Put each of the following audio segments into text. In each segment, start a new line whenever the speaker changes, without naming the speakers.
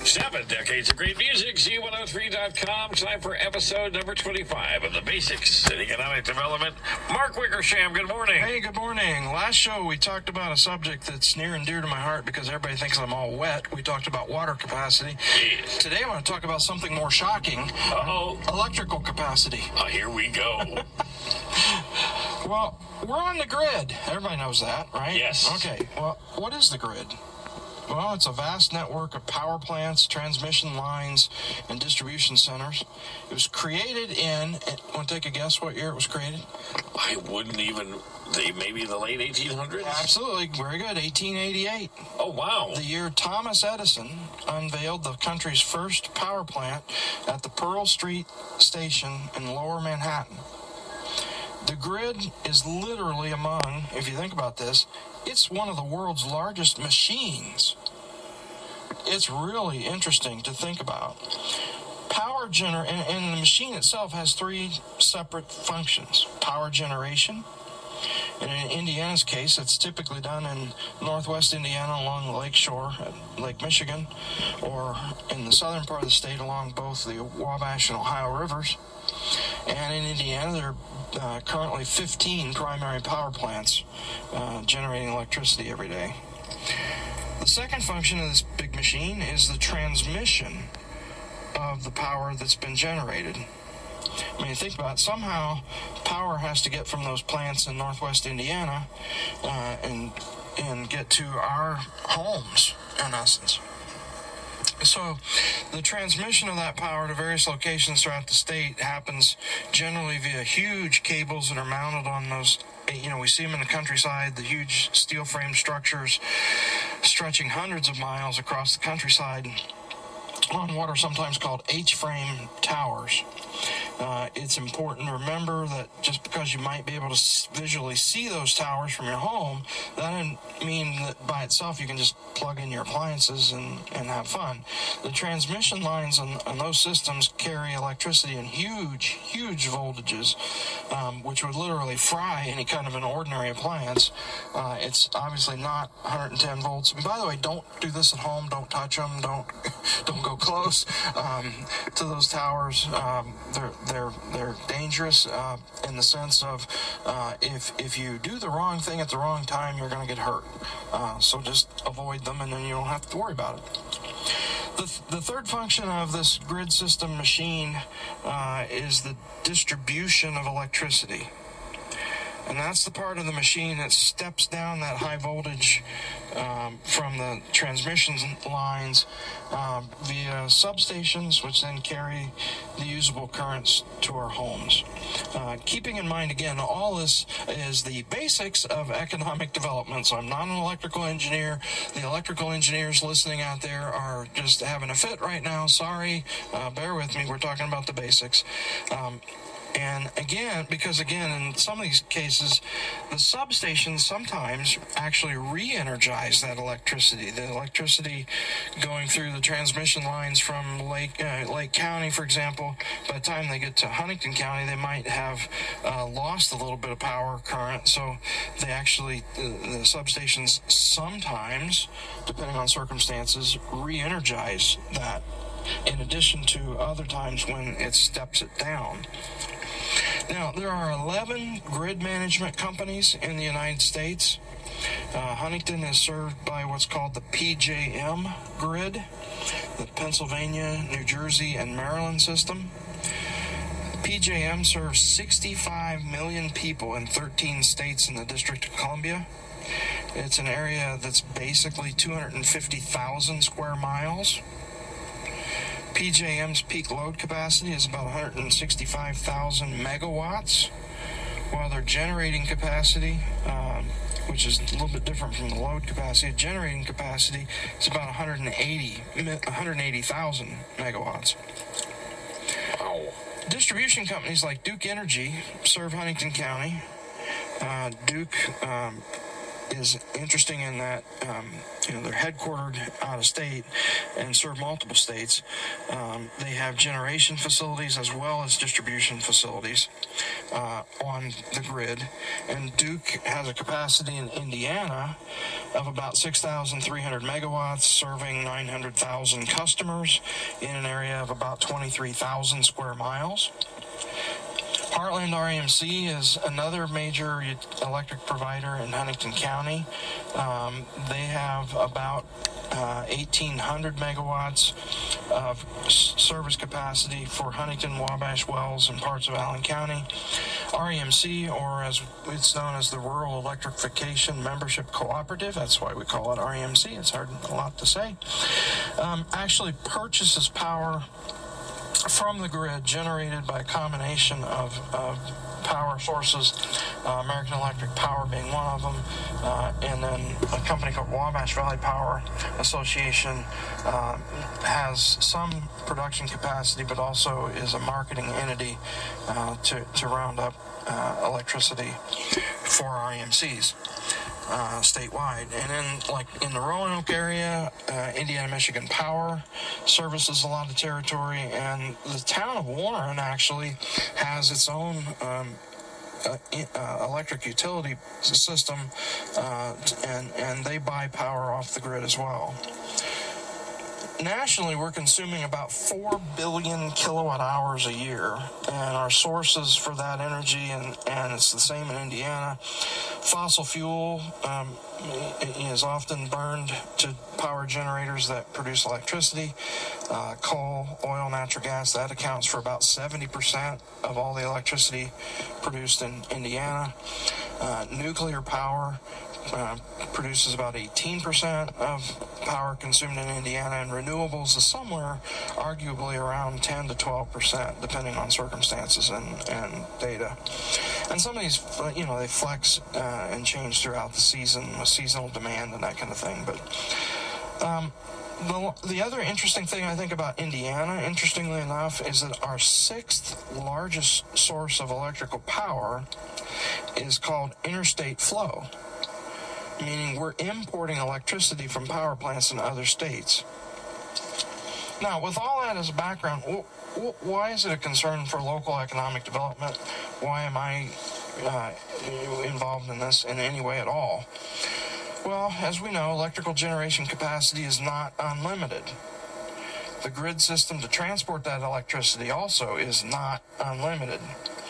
7 decades of great music, Z103.com. Time for episode number 25 of The Basics in Economic Development. Mark Wickersham, good morning.
Hey, good morning. Last show, we talked about a subject that's near and dear to my heart because everybody thinks I'm all wet. We talked about water capacity.
Jeez.
Today, I want to talk about something more shocking.
Uh-oh.
Electrical capacity.
Here we go.
Well, we're on the grid. Everybody knows that, right?
Yes.
Okay, well, what is the grid? Well, it's a vast network of power plants, transmission lines, and distribution centers. It was created want to take a guess what year it was created?
I wouldn't even, maybe the late 1800s?
Absolutely, very good, 1888.
Oh, wow.
The year Thomas Edison unveiled the country's first power plant at the Pearl Street Station in Lower Manhattan. The grid is literally among, if you think about this, it's one of the world's largest machines. It's really interesting to think about. And the machine itself has three separate functions. Power generation. And in Indiana's case, it's typically done in northwest Indiana along the lake shore at Lake Michigan, or in the southern part of the state along both the Wabash and Ohio rivers. And in Indiana, there are currently 15 primary power plants generating electricity every day. The second function of this big machine is the transmission of the power that's been generated. I mean, think about it. Somehow, power has to get from those plants in northwest Indiana and get to our homes, in essence. So the transmission of that power to various locations throughout the state happens generally via huge cables that are mounted on those, we see them in the countryside, the huge steel frame structures stretching hundreds of miles across the countryside on what are sometimes called H-frame towers. It's important to remember that just because you might be able to visually see those towers from your home, that doesn't mean that by itself you can just plug in your appliances and have fun. The transmission lines on those systems carry electricity in huge voltages, which would literally fry any kind of an ordinary appliance. It's obviously not 110 volts. And by the way, don't do this at home. Don't touch them. Don't go close to those towers. They're dangerous in the sense of if you do the wrong thing at the wrong time, you're going to get hurt. So just avoid them, and then you don't have to worry about it. The third function of this grid system machine is the distribution of electricity. And that's the part of the machine that steps down that high voltage from the transmission lines via substations, which then carry the usable currents to our homes. Keeping in mind, again, all this is the basics of economic development. So I'm not an electrical engineer. The electrical engineers listening out there are just having a fit right now. Sorry, bear with me. We're talking about the basics. And because in some of these cases, the substations sometimes actually re-energize that electricity. The electricity going through the transmission lines from Lake County, for example, by the time they get to Huntington County, they might have lost a little bit of power current. So they actually, the substations sometimes, depending on circumstances, re-energize that, in addition to other times when it steps it down. Now, there are 11 grid management companies in the United States. Huntington is served by what's called the PJM grid, the Pennsylvania, New Jersey, and Maryland system. PJM serves 65 million people in 13 states in the District of Columbia. It's an area that's basically 250,000 square miles. PJM's peak load capacity is about 165,000 megawatts, while their generating capacity, which is a little bit different from the load capacity, generating capacity is about 180,000 megawatts.
Wow.
Distribution companies like Duke Energy serve Huntington County. Duke is interesting in that they're headquartered out of state and serve multiple states. They have generation facilities as well as distribution facilities on the grid, and Duke has a capacity in Indiana of about 6,300 megawatts, serving 900,000 customers in an area of about 23,000 square miles. Heartland REMC is another major electric provider in Huntington County. They have about 1,800 megawatts of service capacity for Huntington, Wabash, Wells, and parts of Allen County. REMC, or as it's known as the Rural Electrification Membership Cooperative, that's why we call it REMC, it's a lot to say, actually purchases power from the grid generated by a combination of power sources, American Electric Power being one of them, and then a company called Wabash Valley Power Association has some production capacity, but also is a marketing entity to round up electricity for REMCs. Statewide. And then, like in the Roanoke area, Indiana Michigan Power services a lot of territory, and the town of Warren actually has its own electric utility system, and they buy power off the grid as well. Nationally, we're consuming about 4 billion kilowatt hours a year, and our sources for that energy, and it's the same in Indiana. Fossil fuel is often burned to power generators that produce electricity. Coal, oil, natural gas, that accounts for about 70% of all the electricity produced in Indiana. Nuclear power produces about 18% of power consumed in Indiana, and renewables is somewhere arguably around 10 to 12%, depending on circumstances and data. And some of these, they flex and change throughout the season with seasonal demand and that kind of thing. But the other interesting thing I think about Indiana, interestingly enough, is that our sixth largest source of electrical power is called interstate flow, meaning we're importing electricity from power plants in other states. Now, with all that as a background, why is it a concern for local economic development? Why am I involved in this in any way at all? Well, as we know, electrical generation capacity is not unlimited. The grid system to transport that electricity also is not unlimited.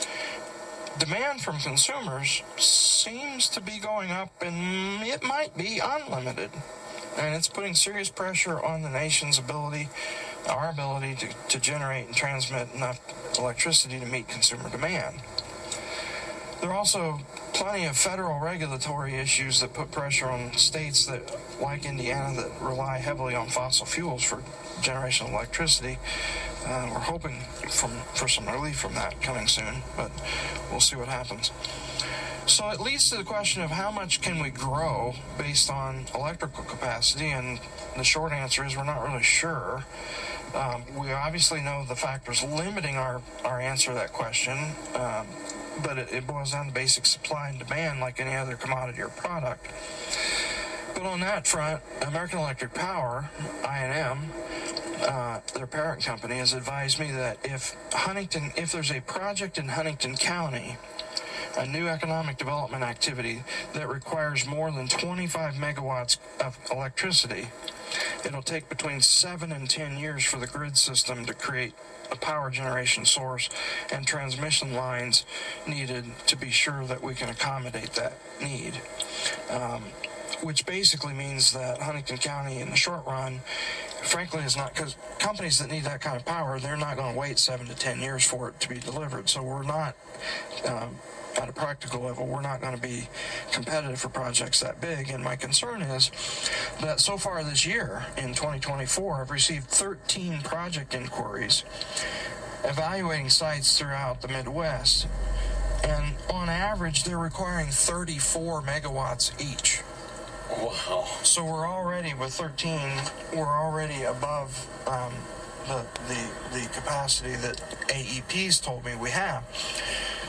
Demand from consumers seems to be going up, and it might be unlimited. And it's putting serious pressure on the nation's ability, our ability to generate and transmit enough electricity to meet consumer demand. There are also plenty of federal regulatory issues that put pressure on states that, like Indiana, that rely heavily on fossil fuels for generation of electricity. We're hoping for some relief from that coming soon, but we'll see what happens. So it leads to the question of how much can we grow based on electrical capacity, and the short answer is we're not really sure. We obviously know the factors limiting our answer to that question, but it boils down to basic supply and demand like any other commodity or product. But on that front, American Electric Power, I&M, their parent company, has advised me that if there's a project in Huntington County, a new economic development activity that requires more than 25 megawatts of electricity, it'll take between 7 and 10 years for the grid system to create a power generation source and transmission lines needed to be sure that we can accommodate that need. Which basically means that Huntington County in the short run, frankly, is not, because companies that need that kind of power, they're not going to wait 7 to 10 years for it to be delivered. So we're not, at a practical level, we're not going to be competitive for projects that big. And my concern is that so far this year, in 2024, I've received 13 project inquiries evaluating sites throughout the Midwest. And on average, they're requiring 34 megawatts each.
Wow.
So we're already, with 13, we're already above the capacity that AEP's told me we have.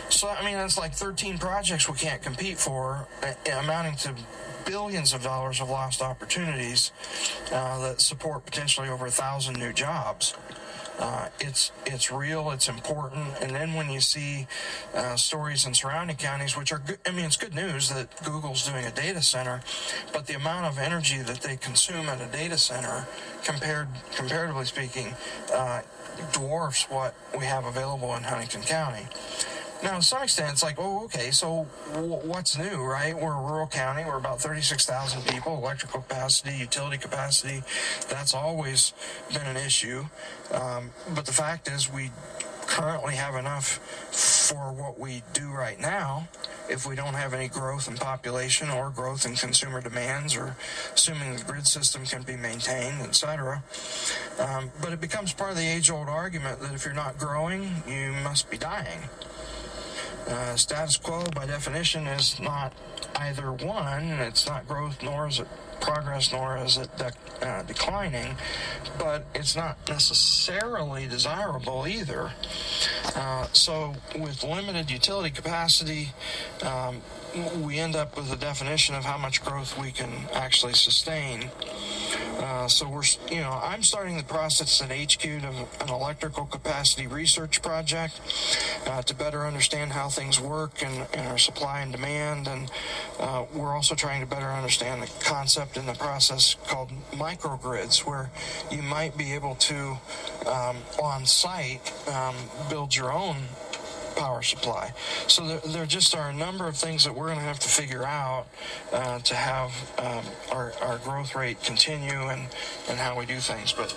So, I mean, that's like 13 projects we can't compete for, amounting to billions of dollars of lost opportunities that support potentially over 1,000 new jobs. It's real, it's important, and then when you see stories in surrounding counties, which are good, I mean, it's good news that Google's doing a data center, but the amount of energy that they consume at a data center, comparatively speaking, dwarfs what we have available in Huntington County. Now, to some extent, it's like, oh, okay, so what's new, right? We're a rural county. We're about 36,000 people, electrical capacity, utility capacity. That's always been an issue. But the fact is we currently have enough for what we do right now if we don't have any growth in population or growth in consumer demands, or assuming the grid system can be maintained, etc. But it becomes part of the age-old argument that if you're not growing, you must be dying. Status quo, by definition, is not either one. It's not growth, nor is it progress, nor is it declining, but it's not necessarily desirable either. So with limited utility capacity, we end up with a definition of how much growth we can actually sustain. So I'm starting the process at HQ of an electrical capacity research project to better understand how things work and our supply and demand. And we're also trying to better understand the concept in the process called microgrids, where you might be able to, on site, build your own power supply. So there just are a number of things that we're going to have to figure out to have our growth rate continue and how we do things. But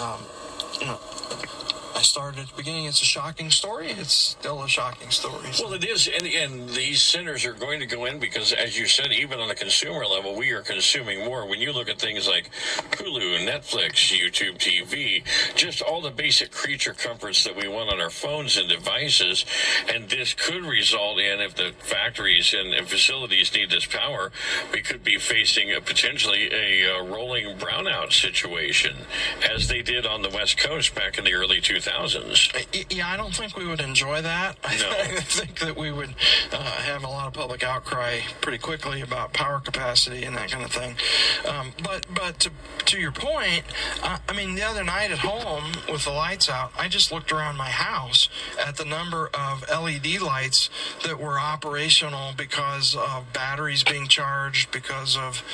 I started at the beginning. It's a shocking story. It's still a shocking story.
Well, it is, and these centers are going to go in because, as you said, even on a consumer level, we are consuming more. When you look at things like Hulu, Netflix, YouTube TV, just all the basic creature comforts that we want on our phones and devices, and this could result in, if the factories and facilities need this power, we could be facing potentially a rolling brownout situation, as they did on the West Coast back in the early 2000s.
Yeah, I don't think we would enjoy that.
No.
I think that we would have a lot of public outcry pretty quickly about power capacity and that kind of thing. But to your point, I mean, the other night at home with the lights out, I just looked around my house at the number of LED lights that were operational because of batteries being charged, because of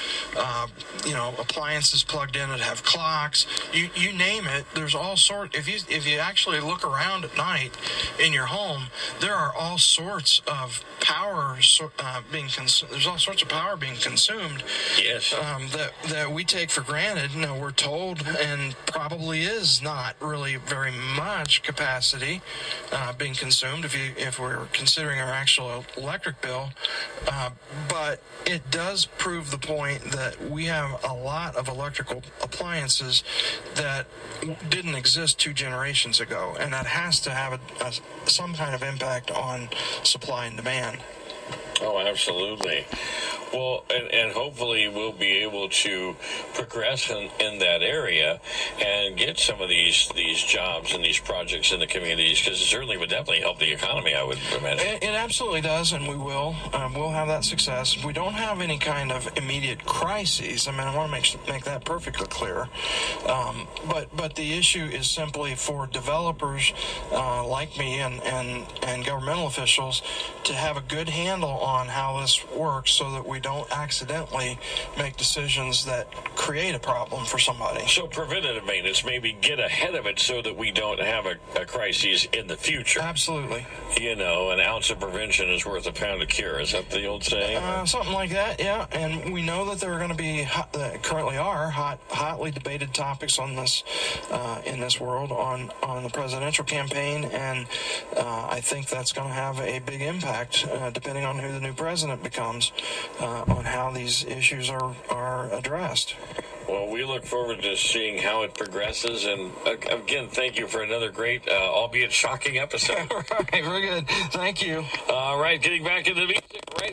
appliances plugged in that have clocks. You name it. There's all sorts. If you actually look around at night in your home, there are all sorts of power being consumed. There's all sorts of power being consumed.
Yes.
That we take for granted. No, we're told, and probably is not really very much capacity being consumed if we're considering our actual electric bill. But it does prove the point that we have a lot of electrical appliances that didn't exist 2 generations ago, and that has to have some kind of impact on supply and demand.
Oh, absolutely. Well, and hopefully we'll be able to progress in that area and get some of these jobs and these projects in the communities, because it certainly would definitely help the economy, I would imagine.
It absolutely does, and we will. We'll have that success. We don't have any kind of immediate crises. I mean, I want to make that perfectly clear. But the issue is simply for developers like me and governmental officials to have a good handle on how this works, so that we don't accidentally make decisions that create a problem for somebody.
So preventative maintenance, maybe get ahead of it so that we don't have a crisis in the future.
Absolutely.
An ounce of prevention is worth a pound of cure. Is that the old saying?
Something like that, yeah. And we know that there are going to be, currently are, hotly debated topics on this, in this world on the presidential campaign, and I think that's going to have a big impact, depending on who the new president becomes, on how these issues are addressed.
Well, we look forward to seeing how it progresses. And again, thank you for another great, albeit shocking episode.
All right, very good. Thank you.
All right, getting back into the music right